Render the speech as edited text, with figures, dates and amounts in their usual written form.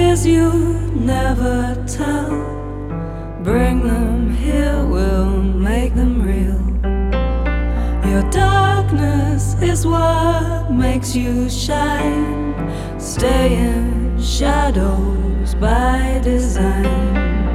fears you never tell, bring them here, we'll make them real. Your darkness is what makes you shine. Stay in shadows by design.